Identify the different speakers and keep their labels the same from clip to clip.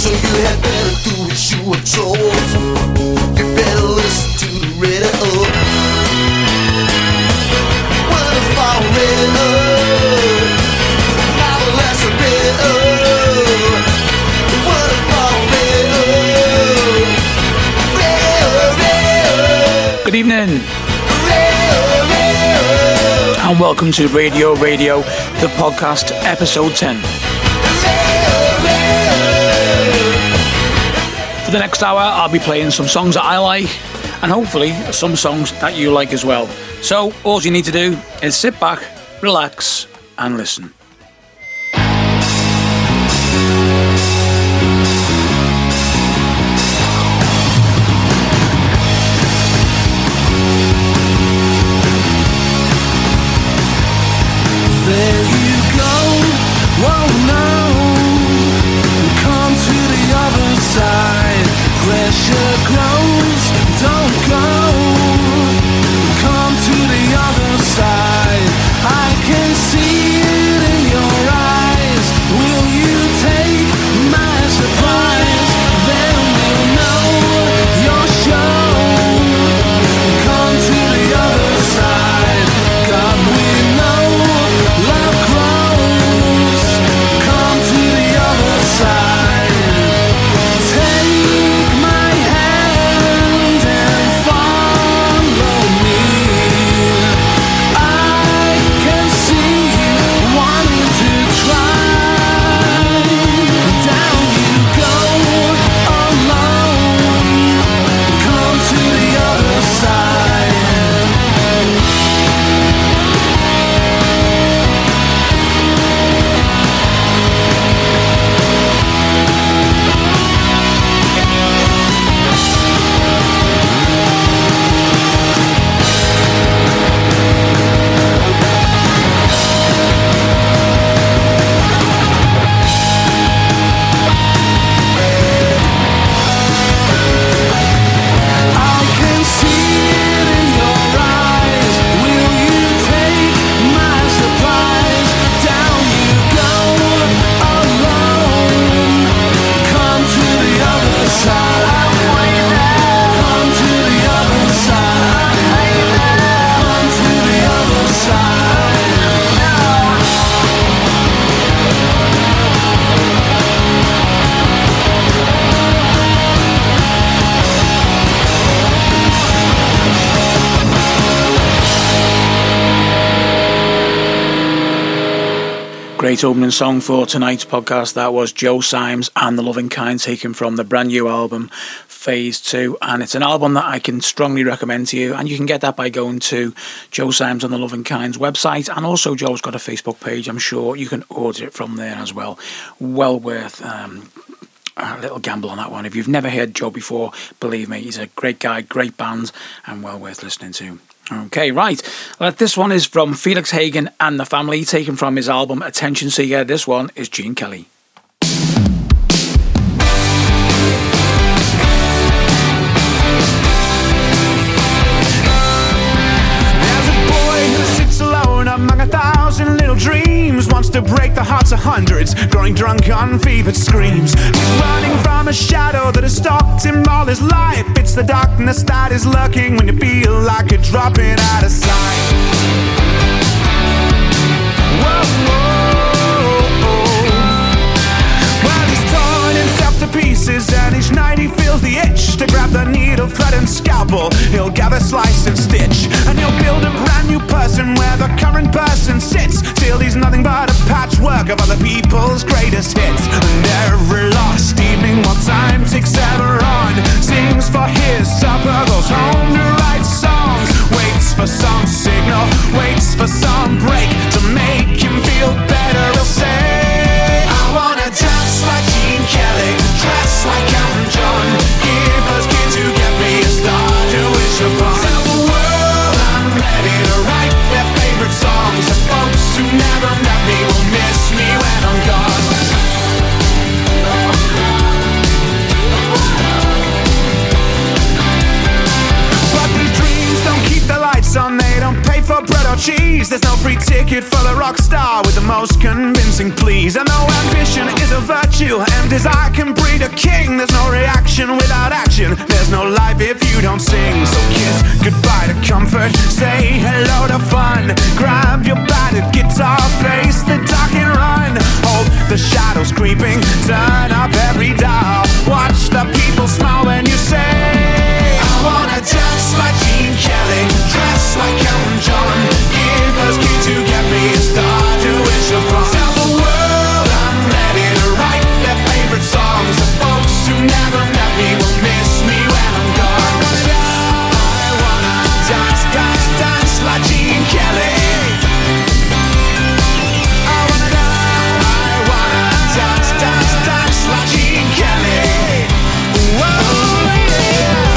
Speaker 1: So you had better do what you were told. You better listen to the radio. What if I read now the less I read. What if I read?
Speaker 2: Good evening and welcome to Radio, the podcast, episode 10. For the next hour, I'll be playing some songs that I like and hopefully some songs that you like as well. So all you need to do is sit back, relax and listen.
Speaker 1: There you go, whoa no, come to the other side, pressure grows, don't go, come to the other side, I can see it in your eyes, will you take my surprise, then we'll know your show, come to the other side, God we know. Love grows, come to the other side. Take my hand and follow me. I can see you wanting to try. Down you go alone. Come to the other side.
Speaker 2: Great opening song for tonight's podcast. That was Joe Symes and The Loving Kind, taken from the brand new album Phase 2, and it's an album that I can strongly recommend to you, and you can get that by going to Joe Symes and The Loving Kind's website, and also Joe's got a Facebook page. I'm sure you can order it from there as well. Well worth a little gamble on that one. If you've never heard Joe before, believe me, he's a great guy, great band, and well worth listening to. Okay, right. Well, this one is from Felix Hagen and the Family, taken from his album Attention Seeker. This one is Gene Kelly.
Speaker 3: There's a boy who sits alone among 1,000 little dreams, wants to break the hearts of hundreds, growing drunk on fevered screams. He's running from a shadow that has stalked him all his life. It's the darkness that is lurking when you feel like you're dropping out of sight. Whoa, whoa. Well, he's torn himself to pieces, and each night he feels the itch to grab the needle, thread and scalpel. He'll gather, slice and stitch, and he'll build a brand new person where the current person sits, till he's nothing but a patchwork of other people's greatest hits. And every lost evening, while time ticks ever on, sings for his supper, goes home to write songs, waits for some signal, waits for some break to make him feel better. He'll say, I wanna dance like Gene Kelly, dress like Elton John, give those kids who get me a start to wish upon. Tell the world I'm ready to write their favorite songs. The folks who never met me will miss me when I'm gone. But these dreams don't keep the lights on, they don't pay for bread or cheese. There's no free ticket for the rock star with the most convincing pleas. And though ambition is a virtue, you. And as I can breed a king, there's no reaction without action. There's no life if you don't sing. So kiss goodbye to comfort, say hello to fun. Grab your battered guitar, face the dark and run. Hold the shadows creeping, turn up every dial. Watch the people smile when you say, I wanna dance like Gene Kelly, dress like Elton John. Give those kids who get me a star to wish upon. Tell the world I'm ready to write their favorite songs. The folks who never met me will miss me when I'm gone. I wanna dance, dance, dance like Gene Kelly. I wanna dance, dance, dance like Gene Kelly. Whoa, yeah.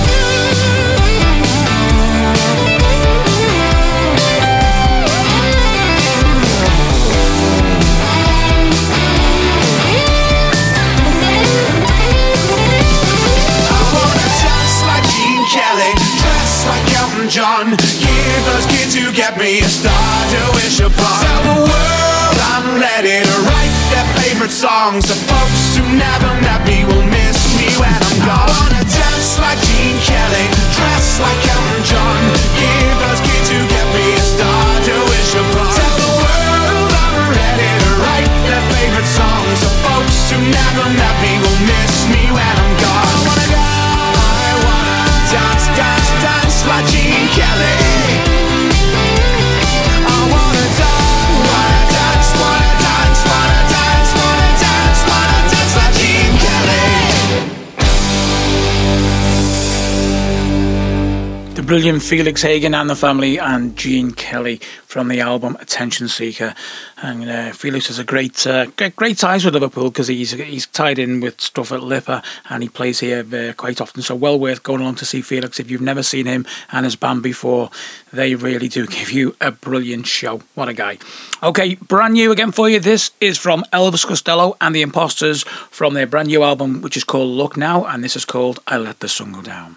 Speaker 3: Kelly, dress like Elton John. Give those kids who get me a star to wish upon. Tell the world I'm ready to write their favorite songs. The folks who never met me will miss me when I'm gone. I wanna dance like Gene Kelly, dress like Elton John. Give those kids who get me a star to wish upon. Tell the world I'm ready to write their favorite songs. The folks who never met me will miss me when I'm gone. I wanna go. Dance, dance, dance like Gene Kelly. I wanna dance, wanna dance, wanna dance, wanna dance, wanna dance, wanna dance like Gene Kelly.
Speaker 2: The brilliant Felix Hagen and the Family and Gene Kelly from the album Attention Seeker. And Felix has a great ties with Liverpool because he's tied in with stuff at Lipper and he plays here quite often. So well worth going along to see Felix if you've never seen him and his band before. They really do give you a brilliant show. What a guy. Okay, brand new again for you. This is from Elvis Costello and the Imposters from their brand new album, which is called Look Now, and this is called I Let the Sun Go Down.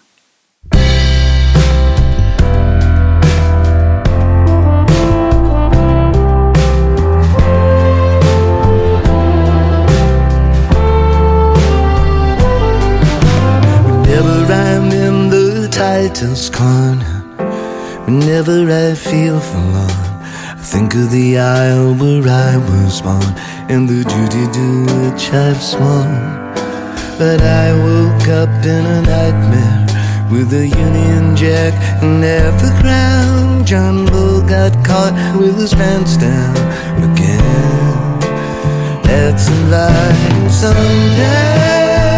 Speaker 4: Whenever I'm in the tightest corner, whenever I feel forlorn, I think of the isle where I was born and the duty to which I've sworn. But I woke up in a nightmare with a Union Jack and half a crown. John Bull got caught with his pants down again. That's inviting someday.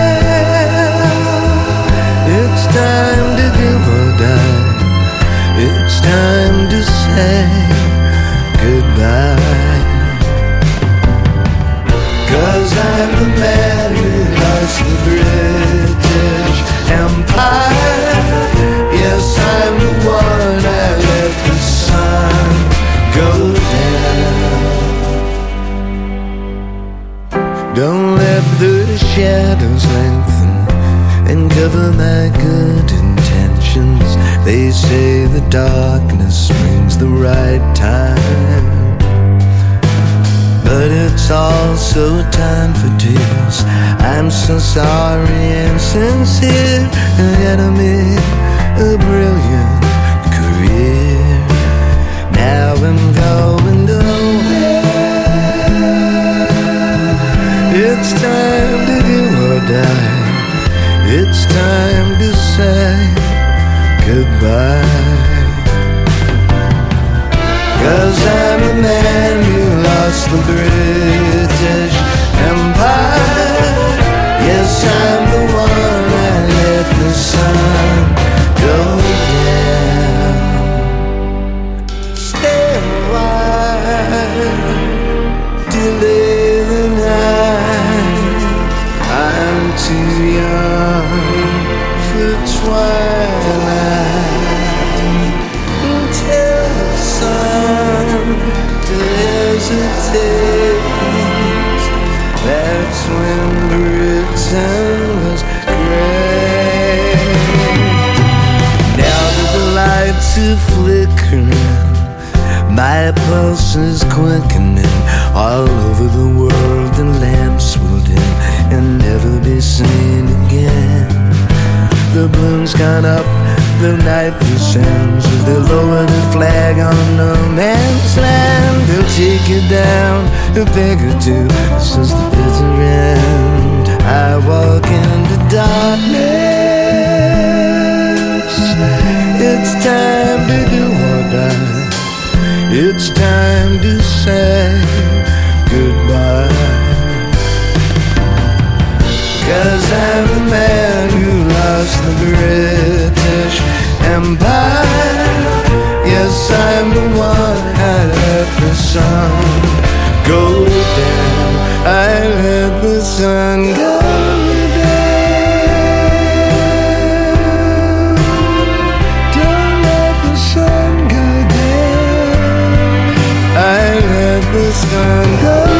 Speaker 4: It's time to do or die. It's time to say goodbye. 'Cause I'm the man who lost the British Empire. Yes, I'm the one I let the sun go down. Don't let the shadows lengthen and cover my good intentions. They say the darkness brings the right time, but it's also time for tears. I'm so sorry and sincere, an enemy, a brilliant career. Now I'm going nowhere. It's time to do or die. It's time to say goodbye. 'Cause I'm a man who lost the British Empire. Yes, I'm the one I let the sun go down. Stay a while, delay the night. I'm too young for twilight. Tell the sun to hesitate. That's when Britain was great. Now that the lights are flickering, my pulse is quickening. All over the world the lamps will dim. and never be seen again. The balloon's gone up, the night descends. If they lower the flag on no man's land, they'll take you down, a peg or two. This is the bitter end. I walk into darkness. It's time to do or die. It's time to say goodbye. 'Cause I'm the man who lost the British Empire. Yes, I'm the one I let the sun go down. I let the sun go down. Don't let the sun go down. I let the sun go down.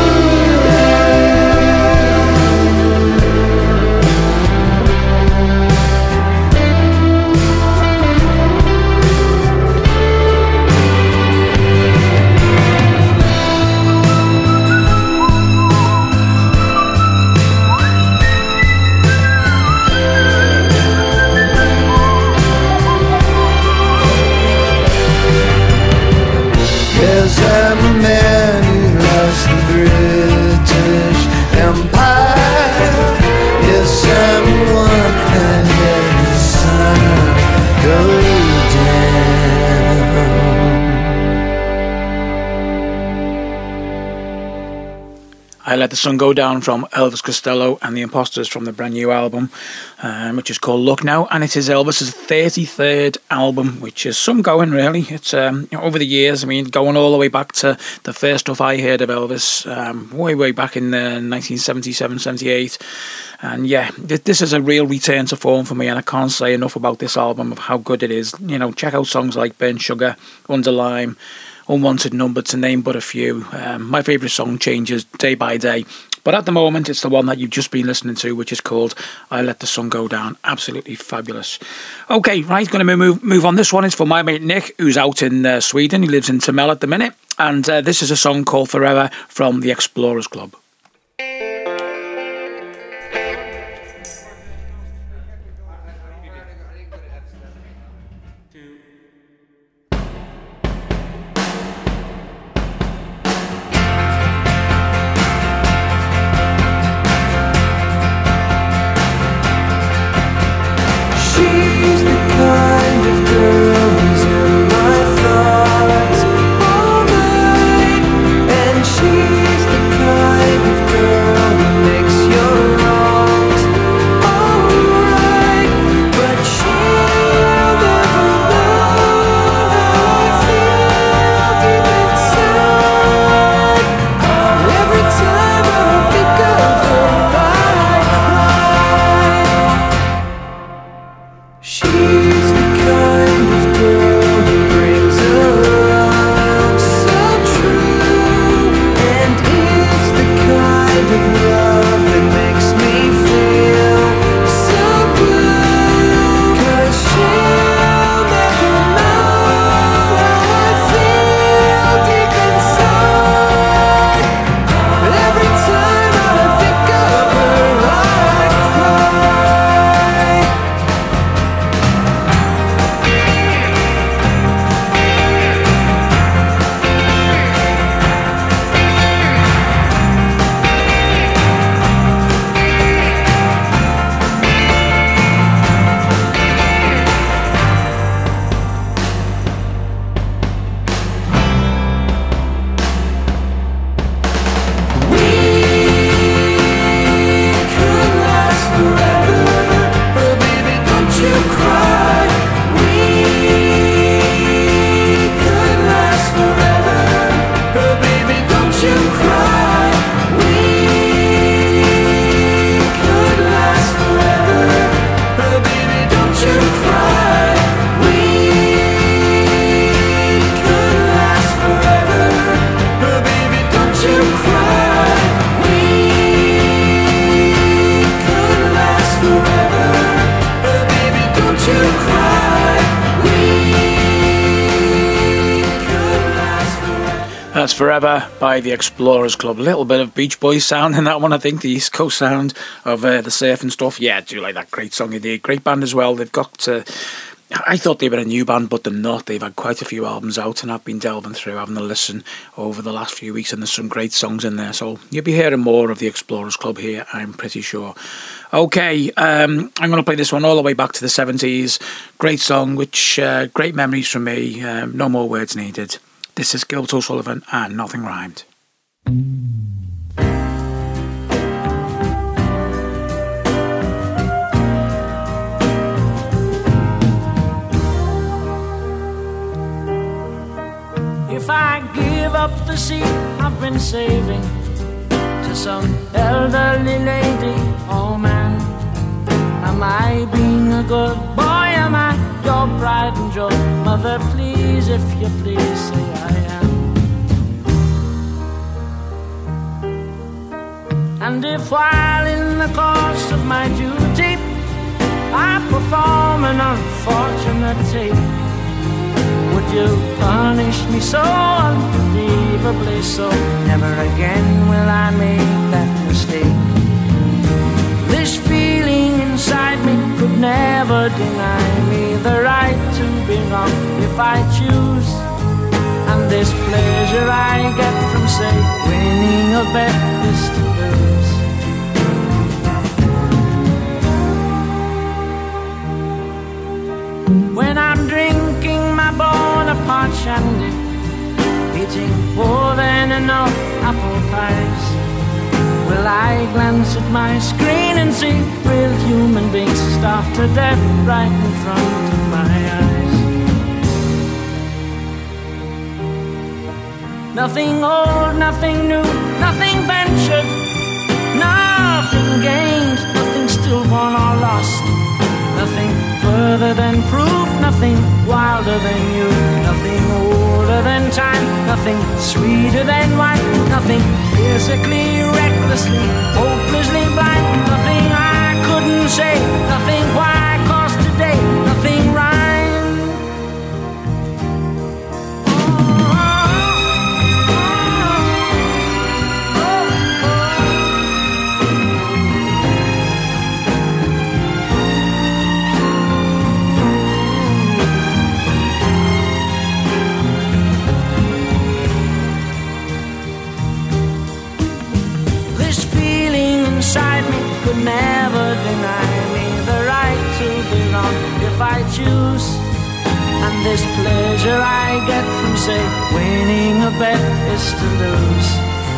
Speaker 4: Yes, I'm a man who lost the British Empire. Yes, I'm the one that let the sun go down.
Speaker 2: I Let the Sun Go Down from Elvis Costello and the Imposters from the brand new album, which is called Look Now, and it is Elvis's 33rd album, which is some going really. It's over the years, I mean, going all the way back to the first stuff I heard of Elvis, way back in 1977, 78. And yeah, this is a real return to form for me, and I can't say enough about this album of how good it is. You know, check out songs like Burnt Sugar, Under Lime, Unwanted Number, to name but a few. My favourite song changes day by day, but at the moment it's the one that you've just been listening to, which is called I Let the Sun Go Down. Absolutely fabulous. Okay, right, going to move on. This one is for my mate Nick, who's out in Sweden. He lives in Timell at the minute, and this is a song called Forever from the Explorers Club.
Speaker 5: She's the kind
Speaker 2: Forever by the Explorers Club. A little bit of Beach Boys sound in that one, I think, the East Coast sound of the surf and stuff. Yeah, I do like that. Great song indeed. Great band as well. They've got... I thought they were a new band, but they're not. They've had quite a few albums out, and I've been delving through, having a listen over the last few weeks, and there's some great songs in there. So you'll be hearing more of the Explorers Club here, I'm pretty sure. Okay, I'm going to play this one all the way back to the 70s. Great song, which great memories from me. No more words needed. This is Gilbert O'Sullivan and Nothing Rhymed.
Speaker 5: If I give up the seat I've been saving to some elderly lady, oh man, am I being a good boy? Am I your pride and joy? Mother, please, if you please, say I am. And if while in the course of my duty I perform an unfortunate tape, would you punish me so unbelievably so? Never again will I make that mistake. This feeling inside me could never deny me the right to be wrong if I choose. And this pleasure I get from, say, winning a bet is to lose. When I'm drinking my Bonaparte shandy, eating more than enough apple pies, will I glance at my screen and see real human beings starved to death right in front of my eyes? Nothing old, nothing new, nothing ventured, nothing gained, nothing stillborn or lost. Nothing further than proof, nothing wilder than you, nothing older than time, nothing sweeter than wine, nothing physically, recklessly, hopelessly blind, nothing I couldn't say, nothing why, 'cause today, nothing rhymes. Could never deny me the right to belong if I choose. And this pleasure I get from, say, winning a bet is to lose.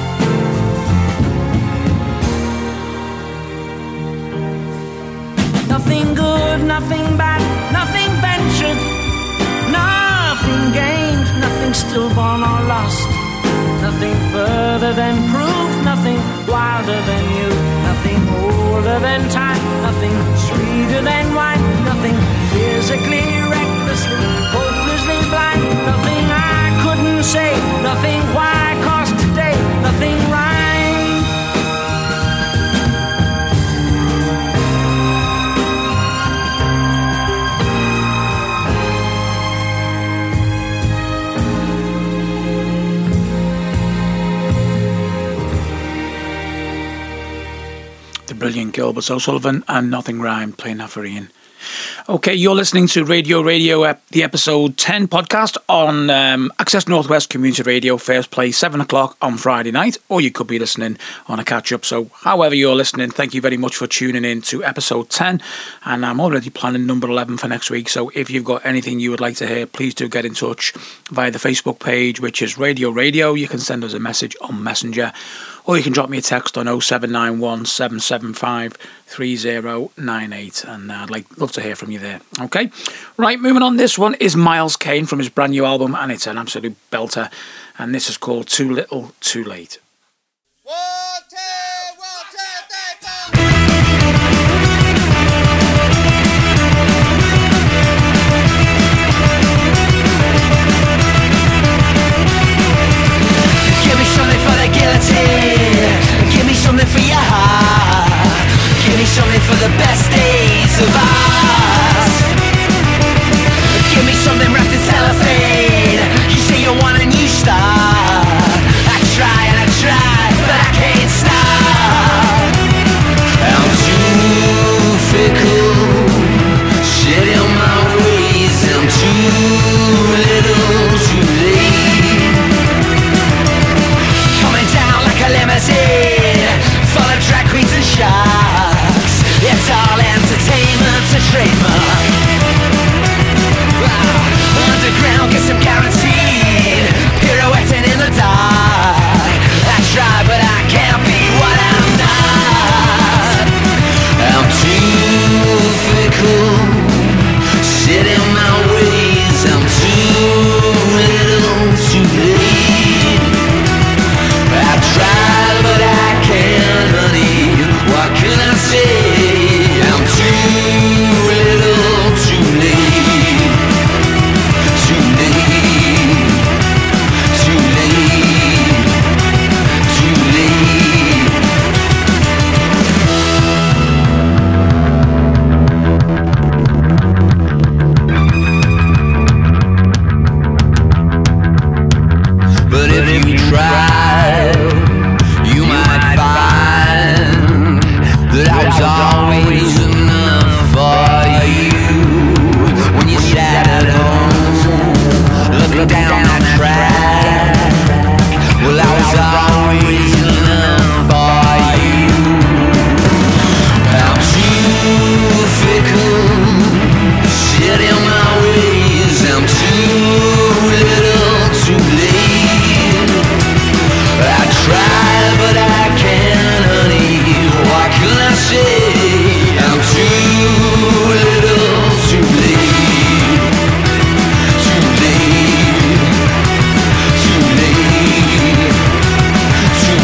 Speaker 5: Nothing good, nothing bad, nothing ventured, nothing gained, nothing stillborn or lost. Nothing further than proof, nothing wilder than you, nothing older than time, nothing sweeter than wine, nothing physically, recklessly, hopelessly blind, nothing I couldn't say, nothing why, 'cause today, nothing rhymes.
Speaker 2: Brilliant Gilbert O'Sullivan and Nothing Rhymed, playing that for Ian. Okay, you're listening to Radio, the episode 10 podcast on Access Northwest Community Radio, first play 7 o'clock on Friday night, or you could be listening on a catch-up. So however you're listening, thank you very much for tuning in to episode 10, and I'm already planning number 11 for next week. So if you've got anything you would like to hear, please do get in touch via the Facebook page, which is Radio. You can send us a message on Messenger, or you can drop me a text on 0791 775 3098, and I'd love to hear from you there. Okay, right, moving on. This one is Miles Kane from his brand new album, and it's an absolute belter, and this is called Too Little, Too Late.
Speaker 1: 1, 2, 1, 2, 3, 4.
Speaker 6: Give me something for the guillotine, give me something for your heart, give me something for the best days of us. Give me something wrapped in cellophane, you say you want a new start, was always enough for you. When you sat at home, looking down that track, well, I was always enough for you. I'm too fickle, set in my ways. I'm too little, too late. I try, but I can't, honey. What can I say? I'm too little, too late. Too late. Too late. Too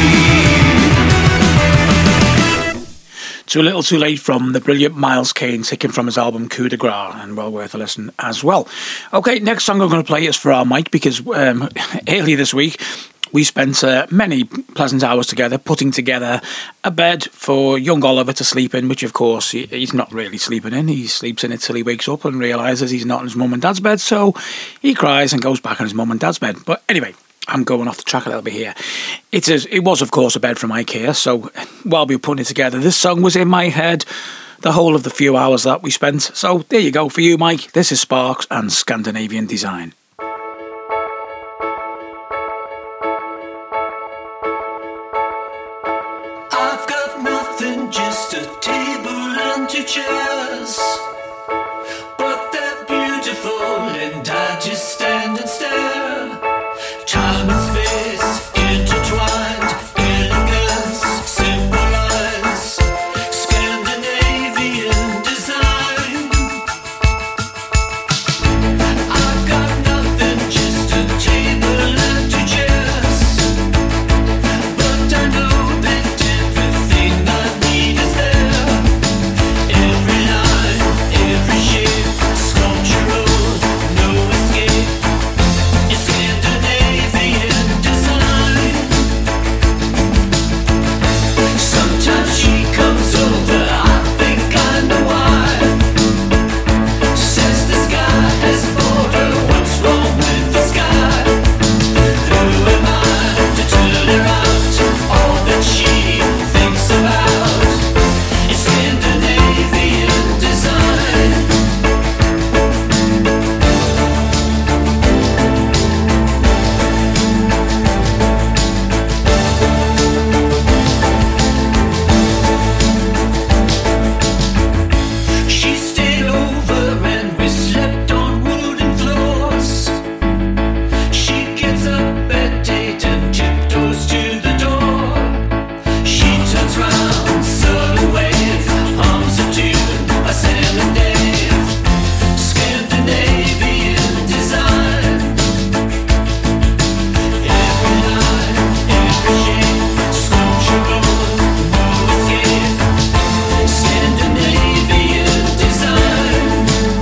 Speaker 6: late.
Speaker 2: Too Little Too Late from the brilliant Miles Kane, taken from his album Coup de Grace, and well worth a listen as well. Okay, next song I'm going to play is for our Mike, because earlier this week we spent many pleasant hours together putting together a bed for young Oliver to sleep in, which of course he's not really sleeping in. He sleeps in it till he wakes up and realises he's not in his mum and dad's bed, so he cries and goes back on his mum and dad's bed. But anyway, I'm going off the track a little bit here. It was of course a bed from IKEA, so while we were putting it together, this song was in my head the whole of the few hours that we spent. So there you go for you, Mike. This is Sparks and Scandinavian Design.
Speaker 7: I've got nothing, just a table and two chairs, but they're beautiful and I just stand and stare. Time and space intertwined, elegance, simple lines, Scandinavian design. I've got nothing, just a table and two chairs, but I know that everything I need is there. Every line, every shape, sculptural, no escape. It's Scandinavian design. Sometimes she comes over, I think I know why. Says the sky has bored her, what's wrong with the sky? Who am I to turn her out? All that she thinks about is Scandinavian design. She stayed over and we slept on wooden floors. She gets up at 8 and tiptoes to the door. She turns round, subtle wave, hums a tune by Sam and Dave. Scandinavian design. Every line, every shape, sculptural, no escape. Scandinavian design.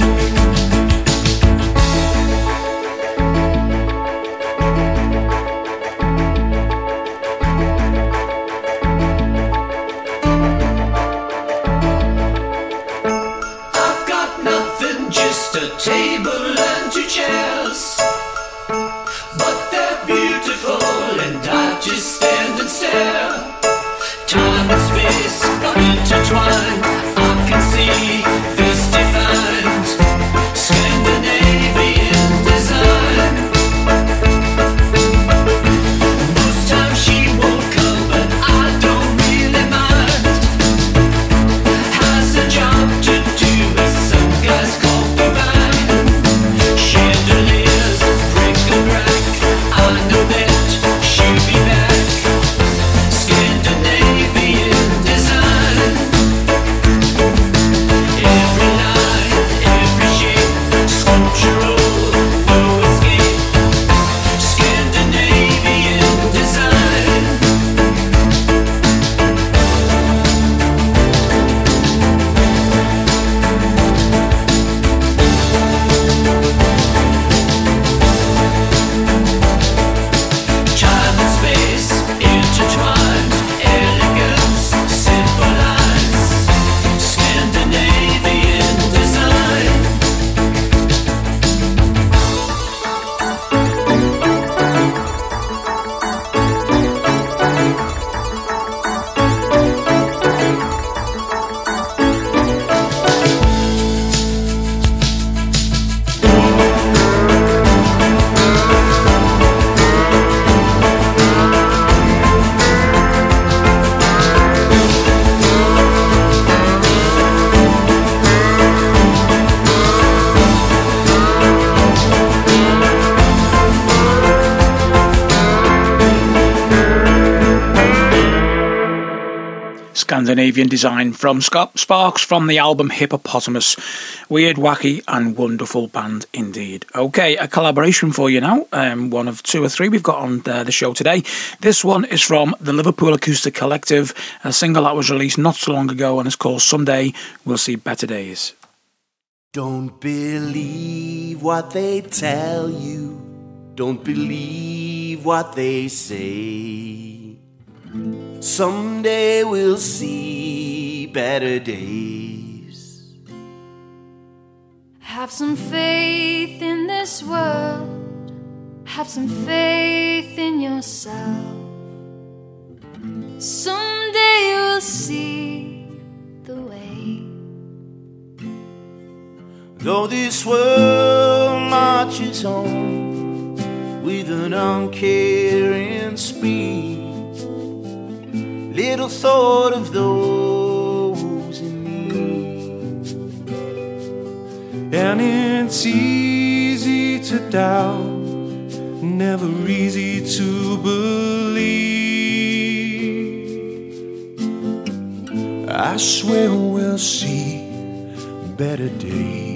Speaker 7: I've got nothing, just a table and two chairs, but they're beautiful and I just stand and stare. Time and space are intertwined, I can see this defined. Scandinavian design. Most times she won't come, but I don't really mind. Has a job to do with some guy's concubine. Chandeliers, bric-a-brac, I know that she'll be back. Scandinavian design.
Speaker 2: Scandinavian design from Scott Sparks from the album Hippopotamus. Weird, wacky and wonderful band indeed. Okay, a collaboration for you now. One of two or three we've got on the show today. This one is from the Liverpool Acoustic Collective, a single that was released not so long ago and is called Someday We'll See Better Days.
Speaker 4: Don't believe what they tell you. Don't believe what they say. Someday we'll see better days.
Speaker 8: Have some faith in this world. Have some faith in yourself. Someday you'll see the way.
Speaker 4: Though this world marches on with an uncaring speed, little thought of those in need.
Speaker 3: And it's easy to doubt, never easy to believe. I swear we'll see better days.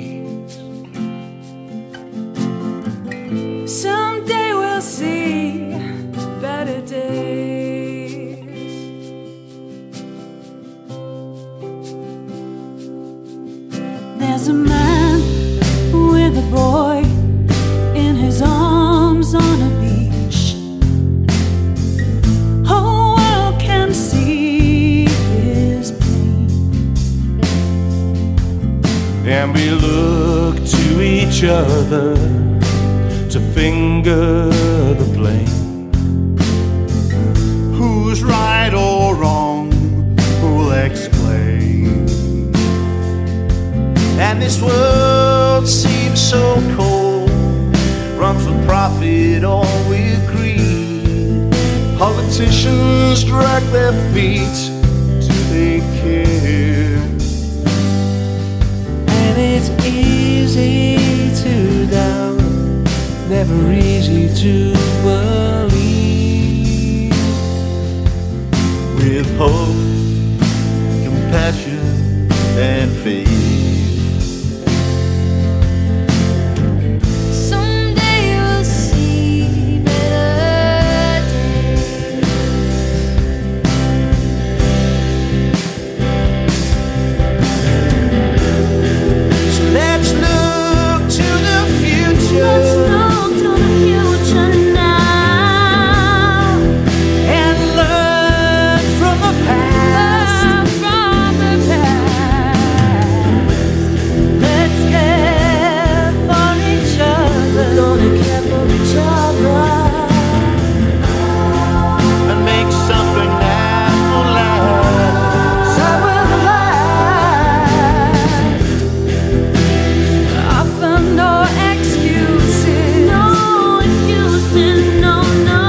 Speaker 8: Someday we'll see better days. There's a man with a boy in his arms on a beach. Whole world can see his pain.
Speaker 3: And we look to each other to finger the blame.
Speaker 4: Who's right or wrong, who'll explain? And this world seems so cold, run for profit or with greed. Politicians drag their feet, do they care?
Speaker 5: And it's easy to doubt, never easy to believe.
Speaker 4: With hope, compassion, and faith.
Speaker 8: Someday you'll see better days.
Speaker 4: So let's look to the future.
Speaker 8: Let's look to the future now
Speaker 5: And learn from the past.
Speaker 8: from the past.
Speaker 5: Let's care for each other.
Speaker 8: Gonna care for each other.
Speaker 4: And make something that will last.
Speaker 8: So will last. Offer no excuses. No excuses, no, no.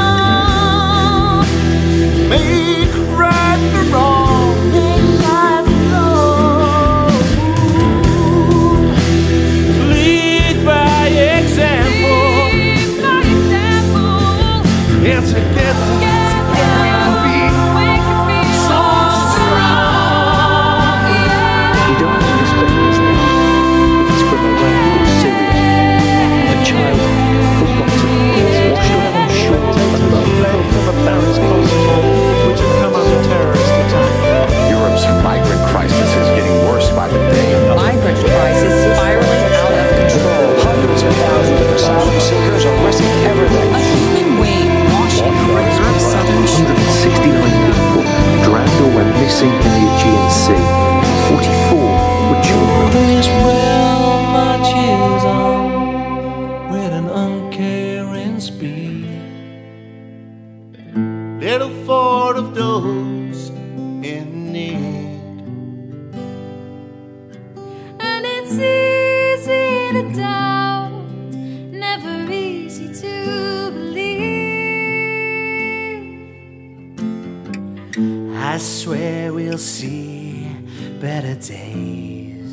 Speaker 4: Make right the wrong.
Speaker 8: Make life flow.
Speaker 3: Lead by example,
Speaker 8: Lead by example.
Speaker 3: and together
Speaker 8: We can be so strong.
Speaker 9: He died in his bed, isn't he? It is from Iraq or Syria. A child forgotten, washed up on shores alone.
Speaker 10: fled from a Paris consulate which had come under terrorist attack.
Speaker 11: Europe's migrant crisis is getting worse by the day.
Speaker 12: Migrant crisis spiraling out of control.
Speaker 9: Hundreds of thousands of asylum seekers are risking everything.
Speaker 12: A human wave washing over Europe's southern shore.
Speaker 9: 169 people drowned or went missing in the Aegean Sea. 44 were children.
Speaker 5: This realm marches on with an uncaring speed.
Speaker 4: Little thought of those in need.
Speaker 8: And it's easy to doubt, never easy to believe.
Speaker 4: I swear we'll see better days.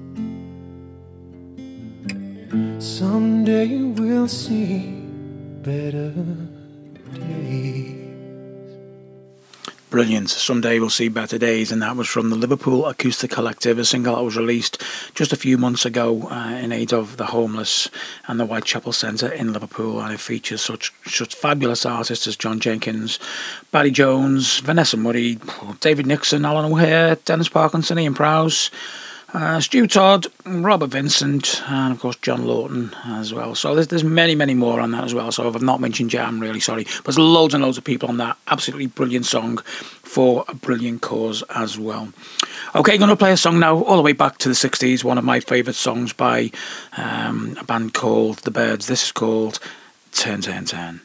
Speaker 5: Someday we'll see better days.
Speaker 2: Brilliant. Someday We'll See Better Days, and that was from the Liverpool Acoustic Collective, a single that was released just a few months ago in aid of the homeless and the Whitechapel Centre in Liverpool, and it features such fabulous artists as John Jenkins, Barry Jones, Vanessa Murray, David Nixon, Alan O'Hare, Dennis Parkinson, Ian Prowse, Stu Todd, Robert Vincent, and of course John Lawton as well. So there's many more on that as well. So if I've not mentioned Jam, I'm really sorry. But there's loads and loads of people on that. Absolutely brilliant song for a brilliant cause as well. Okay, going to play a song now all the way back to the 60s. One of my favourite songs by a band called The Byrds. This is called Turn, Turn, Turn.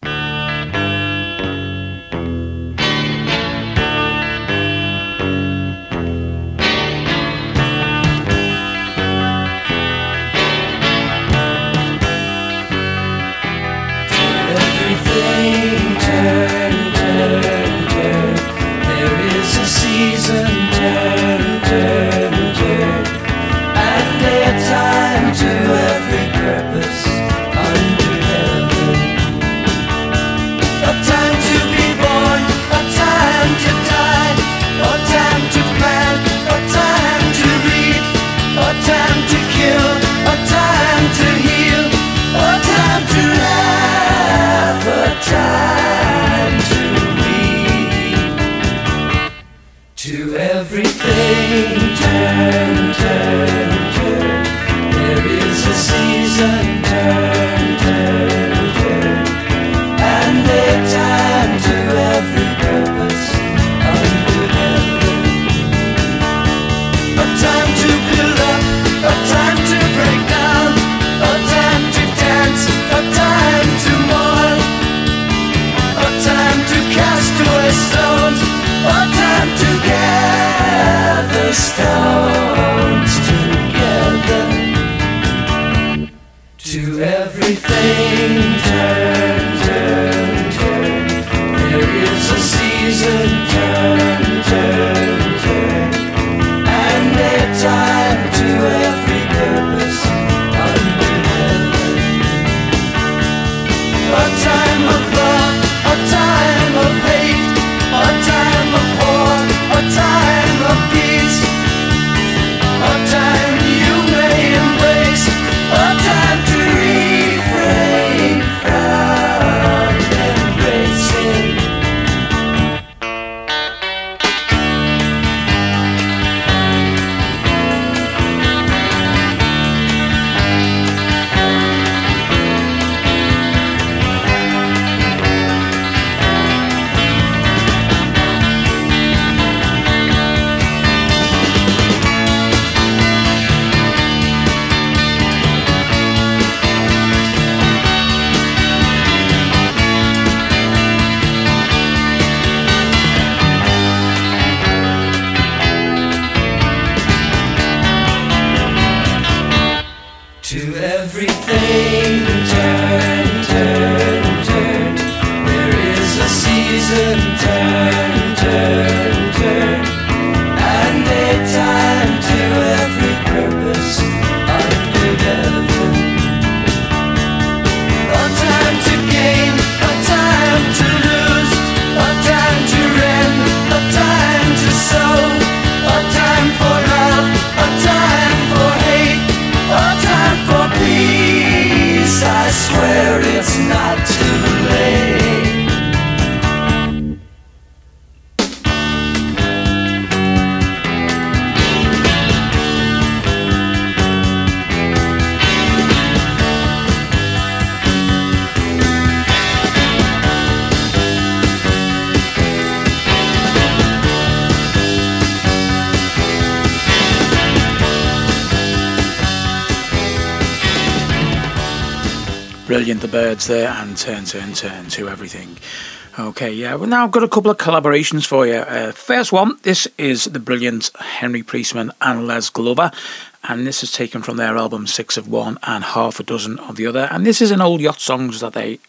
Speaker 2: Brilliant, The Byrds there, and Turn, Turn, Turn to Everything. Okay, yeah, well, now I've got a couple of collaborations for you. First one, this is the brilliant Henry Priestman and Les Glover, and this is taken from their album Six of One and Half a Dozen of the Other, and this is an old yacht song that they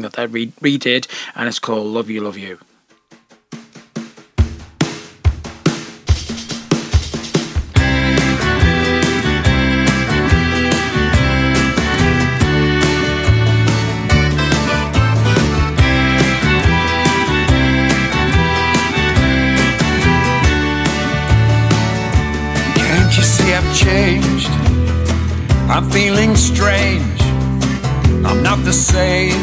Speaker 2: redid, and it's called Love You, Love You.
Speaker 3: I've changed. I'm feeling strange. I'm not the same.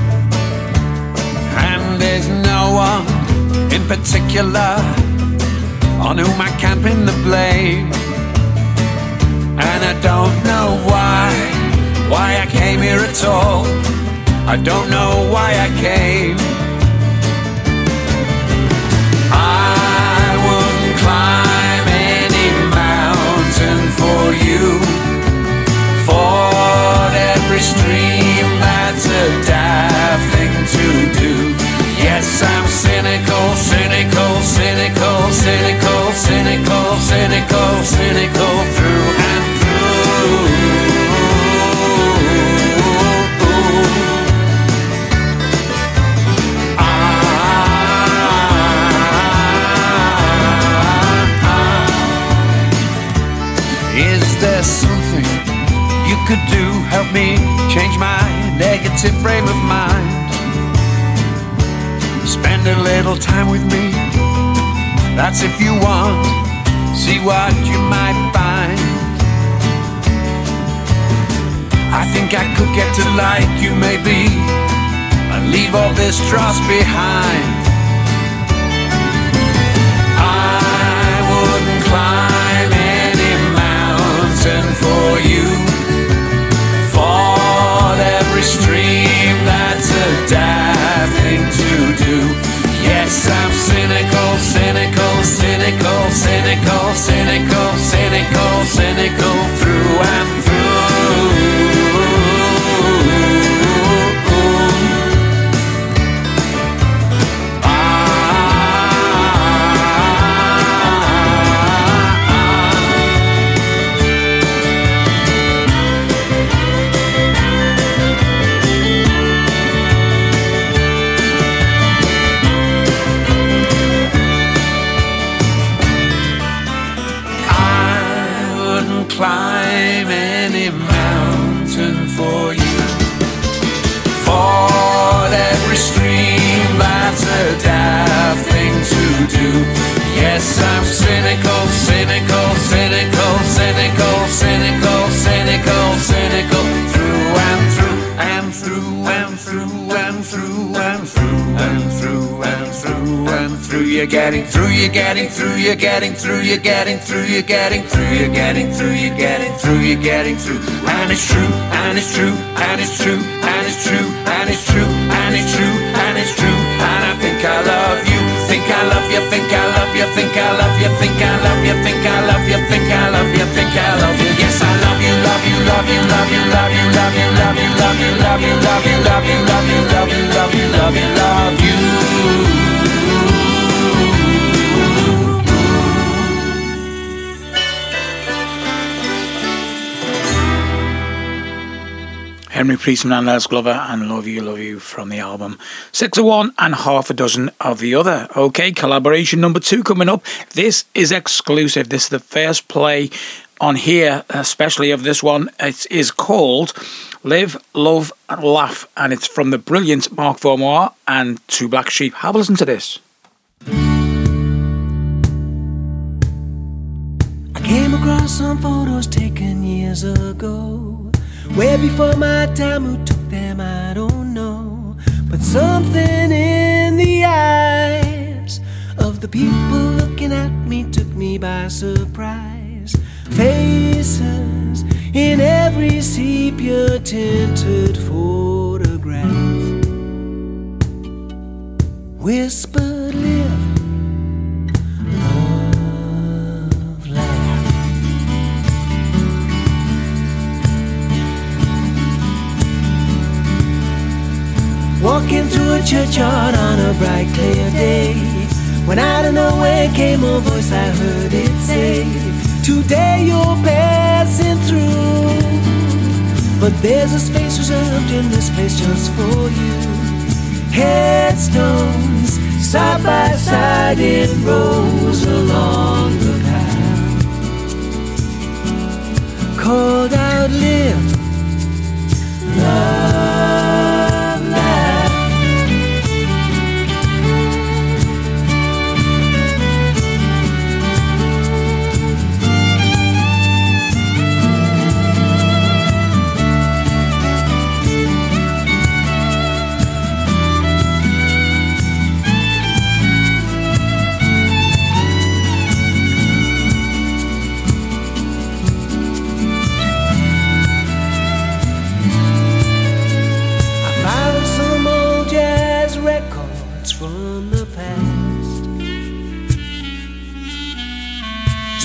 Speaker 3: And there's no one in particular on whom I can pin the blame. And I don't know why I came here at all. I don't know why I came. I wouldn't climb any mountain for you. Ford every stream, that's a daft thing to do. Yes, I'm cynical, cynical, cynical, cynical, cynical, cynical, cynical through and through. Is there something you could do? Help me change my negative frame of mind. Spend a little time with me. That's if you want. See what you might find. I think I could get to like you maybe, and leave all this dross behind. I wouldn't climb any mountain for you. Ford every stream, that's a daft thing to do. Yes, I'm cynical, cynical, cynical, cynical, cynical, cynical, cynical through and through. Climb any mountain for you. Ford every stream, that's a daft thing to do. Yes, I'm cynical, cynical, cynical, cynical, cynical, cynical, cynical through and through and through and through and through and through and through and through and through. You're getting through, you're getting through, you're getting through, you're getting through, you're getting through, you're getting through, you're getting through, you're getting through. And it's true, and it's true, and it's true, and it's true, and it's true, and it's true, and it's true. And I think I love you, think I love you, think I love you, think I love you, think I love you, think I love you, think I love you, think I love you. Yes, I love you, love you, love you, love you, love you, love you, love you, love you, love you, love you, love you, love you, love you, love you, love you, love you.
Speaker 2: Henry Priestman and Les Glover and Love You from the album 6 of One and Half a Dozen of the Other. Okay, collaboration number 2 coming up. This is exclusive. This is the first play on here, especially of this one. It is called Live, Love and Laugh, and it's from the brilliant Mark Vaumois and Two Black Sheep. Have a listen to this.
Speaker 13: I came across some photos taken years ago, way before my time. Who took them, I don't know. But something in the eyes of the people looking at me took me by surprise. Faces in every sepia-tinted photograph whispered, live, love, laugh. Walking through a churchyard on a bright, clear day, when out of nowhere came a voice, I heard it say, today you're passing through, but there's a space reserved in this place just for you. Headstones, side by side in rows along the path, called out, live, love, laugh.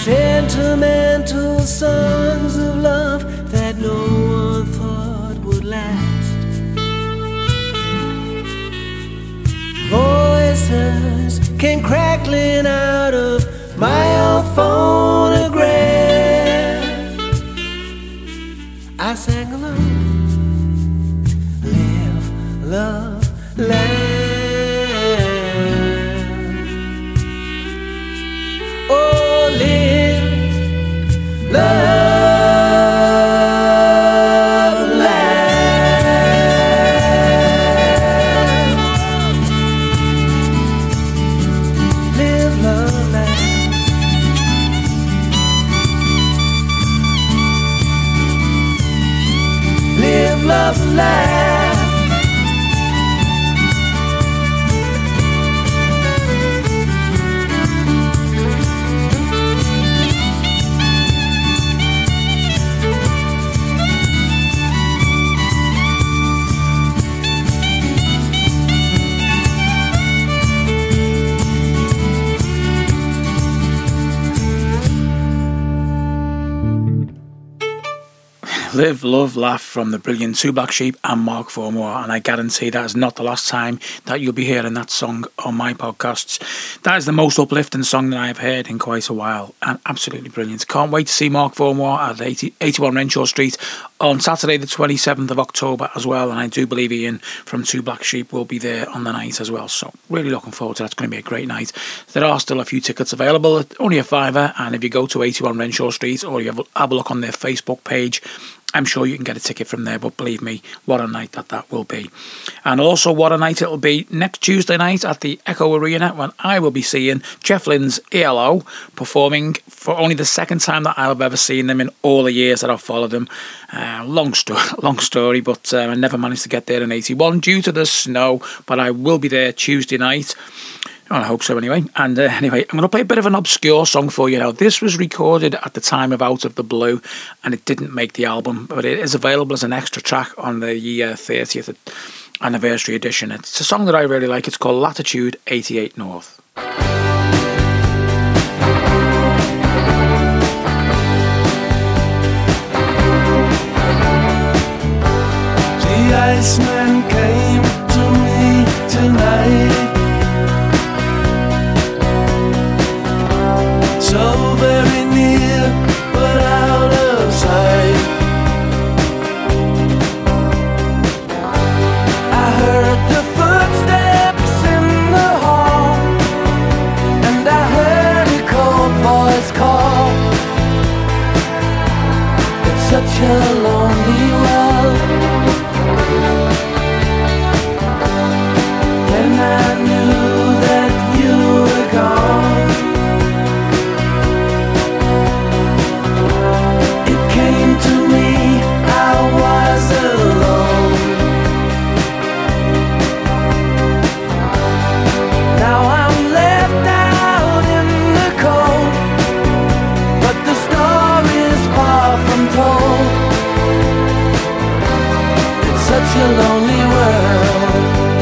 Speaker 13: Sentimental songs of love that no one thought would last. Voices came crackling out of my old phonograph. I sang along. Live, love, laugh. Oh, live, love, laugh. Live, love, laugh. Live, love, laugh.
Speaker 2: Live, Love, Laugh from the brilliant Two Black Sheep and Mark Formore, and I guarantee that is not the last time that you'll be hearing that song on my podcasts. That is the most uplifting song that I have heard in quite a while, and absolutely brilliant. Can't wait to see Mark Formore at 81 Renshaw Street on Saturday the 27th of October as well, and I do believe Ian from Two Black Sheep will be there on the night as well, so really looking forward to that. It's going to be a great night. There are still a few tickets available, only a £5, and if you go to 81 Renshaw Street or you have a look on their Facebook page, I'm sure you can get a ticket from there, but believe me, what a night that will be. And also what a night it'll be next Tuesday night at the Echo Arena, when I will be seeing Jeff Lynne's ELO performing for only the second time that I've ever seen them in all the years that I've followed them. Long story, but I never managed to get there in 81 due to the snow, but I will be there Tuesday night. I hope so anyway. And anyway, I'm going to play a bit of an obscure song for you now. This was recorded at the time of Out of the Blue, and it didn't make the album, but it is available as an extra track on the 30th anniversary edition. It's a song that I really like. It's called Latitude 88 North.
Speaker 3: The Iceman came to me tonight, so very near, but out of sight. I heard the footsteps in the hall, and I heard a cold voice call. It's such a lonely world. Then I knew that you were gone. To me, I was alone. Now I'm left out in the cold, but the story's far from told. It's such a lonely world.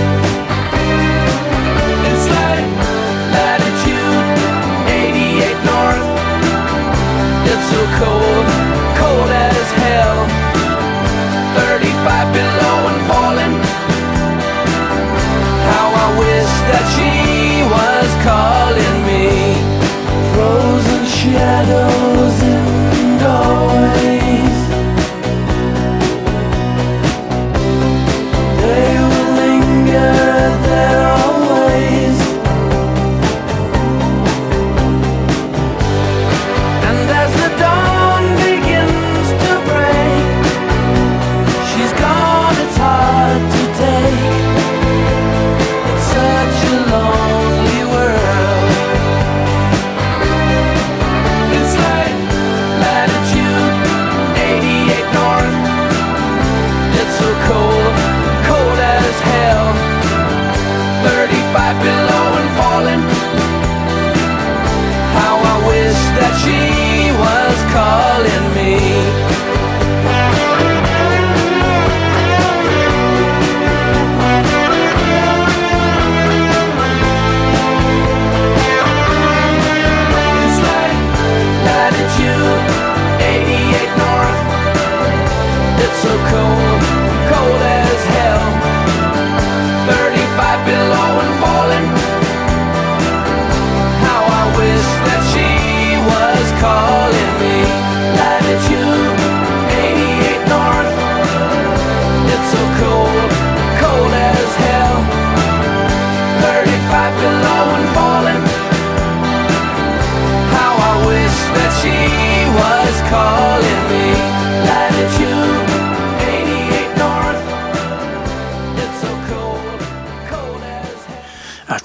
Speaker 3: It's like latitude 88 north. It's so cold, cold as hell, 35 below and falling. How I wish that she was calling me. Frozen shadows in doorways, they will linger there always. And as the dawn begins to break, she's gone, it's hard to take. It's such a lonely world. It's like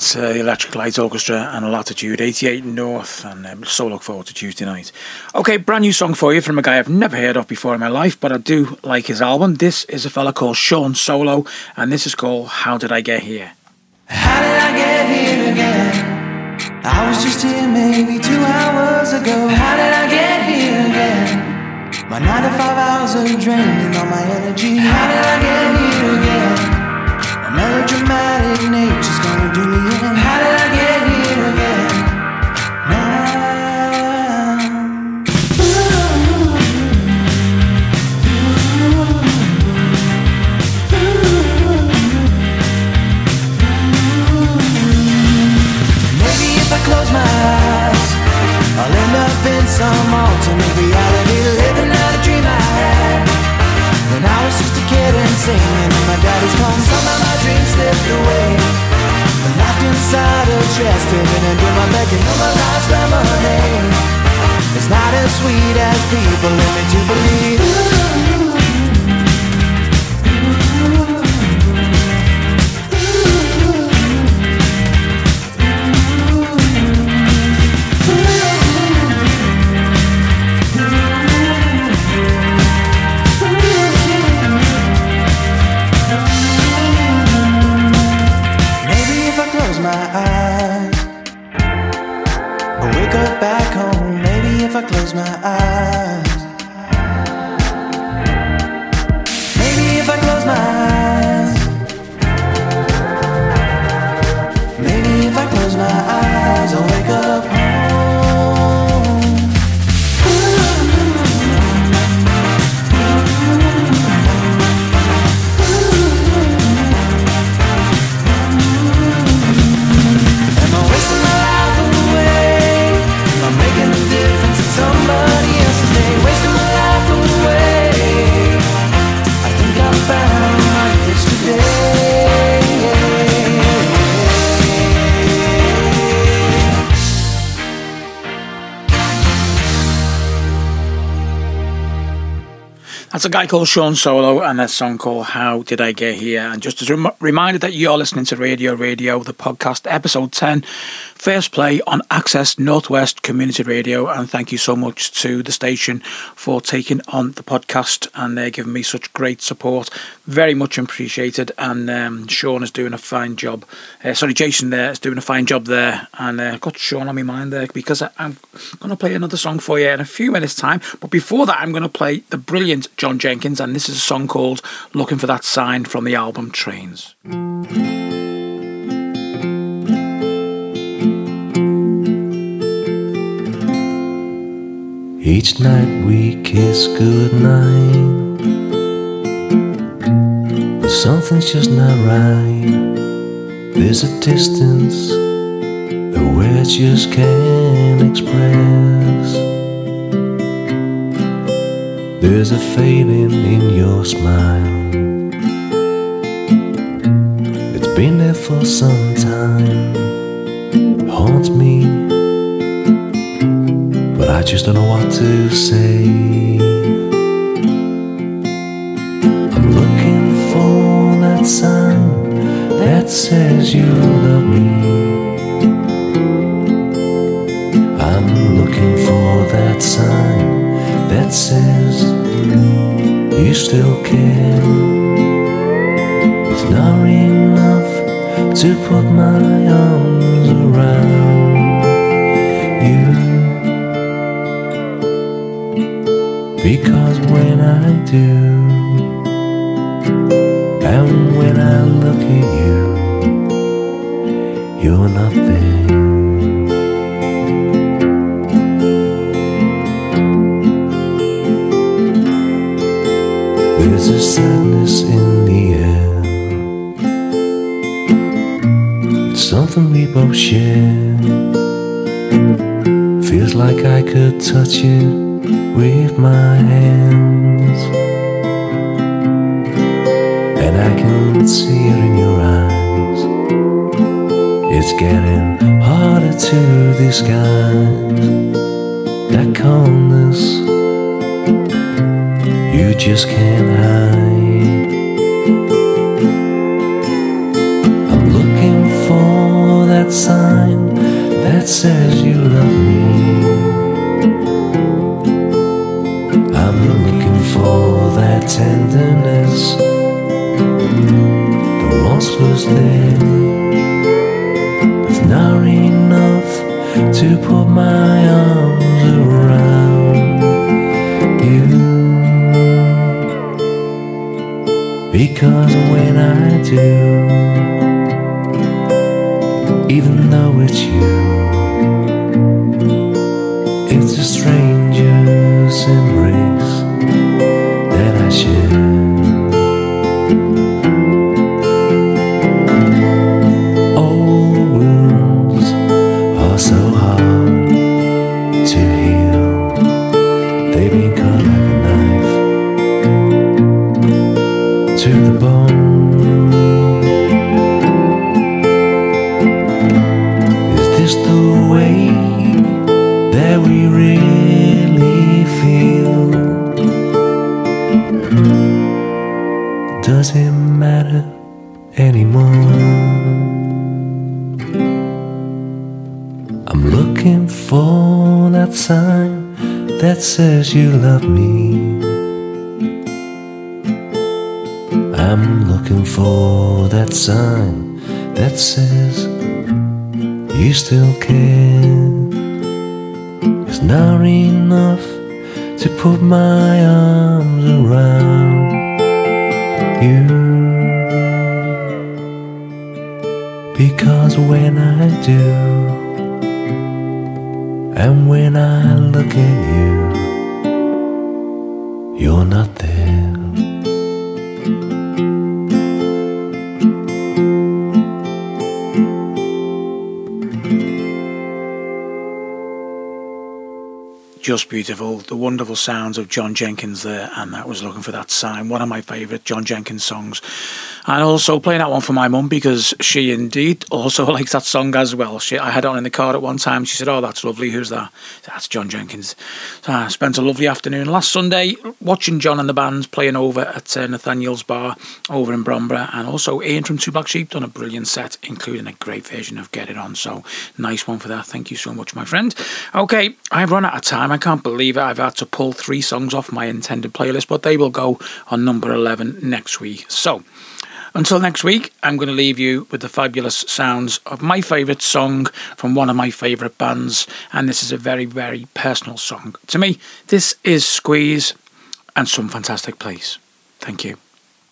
Speaker 2: the Electric Light Orchestra and Latitude 88 North, and so look forward to Tuesday night. Okay, brand new song for you from a guy I've never heard of before in my life, but I do like his album. This is a fella called Sean Solo, and this is called How Did I Get Here?
Speaker 13: How did I get here again? I was just here maybe 2 hours ago. How did I get here again? My 9 to 5 hours are draining all my energy. How did I get here again? A melodramatic nature's gonna do me in. How did I get here again? Maybe if I close my eyes, I'll end up in some alternate reality, living out a dream I had when I was just a kid and singing in my daddy's home. Somehow my dreams slipped away, I'm locked inside a chest, living and doing my best. You know my life's lemonade, it's not as sweet as people let me to believe. Back home, maybe if I close my eyes. Maybe if I close my eyes. Maybe if I close my eyes, I'll wake up home. Am I wasting my life away? I'm making a difference in somebody else's day, wasting my life away. I think I found my pitch today.
Speaker 2: That's a guy called Sean Solo and a song called How Did I Get Here? And just as a reminder that you're listening to Radio, the podcast, episode 10, first play on Access Northwest Community Radio. And thank you so much to the station for taking on the podcast, and they're giving me such great support. Very much appreciated. And Sean is doing a fine job. Jason there is doing a fine job there. And I've got Sean on my mind there because I'm going to play another song for you in a few minutes' time. But before that, I'm going to play the brilliant John Jenkins, and this is a song called Looking for That Sign from the album Trains.
Speaker 14: Each night we kiss goodnight, but something's just not right. There's a distance that words just can't express. There's a fading in your smile, it's been there for some time. It haunts me, but I just don't know what to say. I'm looking for that sign that says you love me. I'm looking for that sign that says you still care. It's not enough to put my arms around you, because when I do, and when I look at you, you're not there. There's a sadness in the air, it's something we both share. Feels like I could touch it with my hands, and I can see it in your eyes. It's getting harder to disguise that calmness you just can't hide. I'm looking for that that sign that says you love me. I'm looking for that tenderness that once was there. It's not enough to put my arms around you, because when I do, even though it's you, it's a stranger's embrace that I share. Old wounds are so hard to heal. They've been cut like a knife to the bone. Is this the way that we really feel? Does it matter anymore? I'm looking for that sign that says you love me. I'm looking for that sign that says you still care. It's not enough to put my arms around you, because when I do, and when I look at you, you're not there.
Speaker 2: Just beautiful. The wonderful sounds of John Jenkins there, and that was Looking for That Sign, one of my favourite John Jenkins songs. And also playing that one for my mum, because she indeed also likes that song as well. I had it on in the car at one time. She said, "Oh, that's lovely. Who's that?" "That's John Jenkins." So I spent a lovely afternoon last Sunday watching John and the band playing over at Nathaniel's Bar over in Bromborough, and also Ian from Two Black Sheep done a brilliant set, including a great version of Get It On. So nice one for that. Thank you so much, my friend. Okay, I've run out of time. I can't believe it. I've had to pull 3 songs off my intended playlist, but they will go on number 11 next week. So until next week, I'm going to leave you with the fabulous sounds of my favourite song from one of my favourite bands, and this is a very, very personal song to me. This is Squeeze and Some Fantastic Place. Thank you.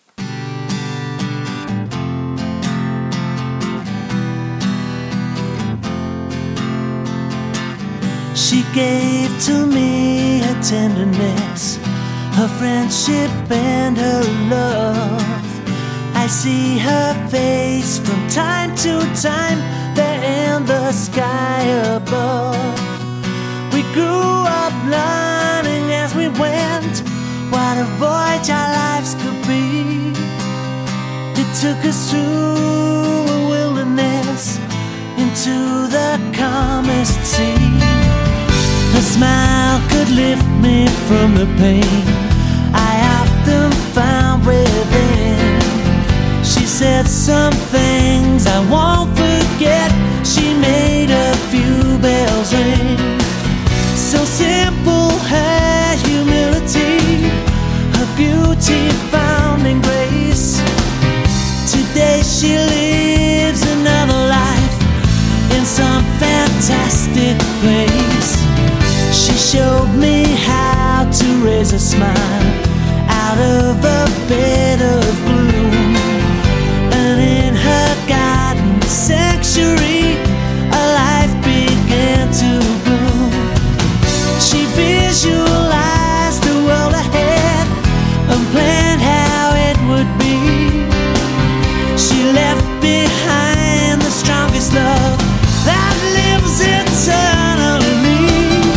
Speaker 13: She gave to me her tenderness, her friendship and her love. I see her face from time to time there in the sky above. We grew up learning as we went what a voyage our lives could be. It took us through a wilderness into the calmest sea. Her smile could lift me from the pain I often found within. She said some things I won't forget. She made a few bells ring. So simple her humility, her beauty found in grace. Today she lives another life in some fantastic place. She showed me how to raise a smile out of a bed of gloom. And in her garden sanctuary, a life began to bloom. She visualized the world ahead and planned how it would be. She left behind the strongest love that lives eternally in me.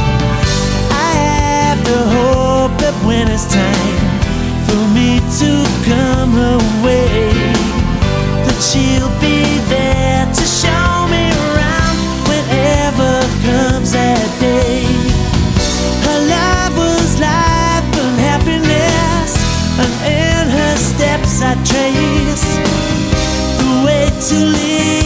Speaker 13: Hope that when it's time for me to come her way, that she'll be there to show me around whenever comes that day. Her love was life and happiness, and in her steps I trace the way to live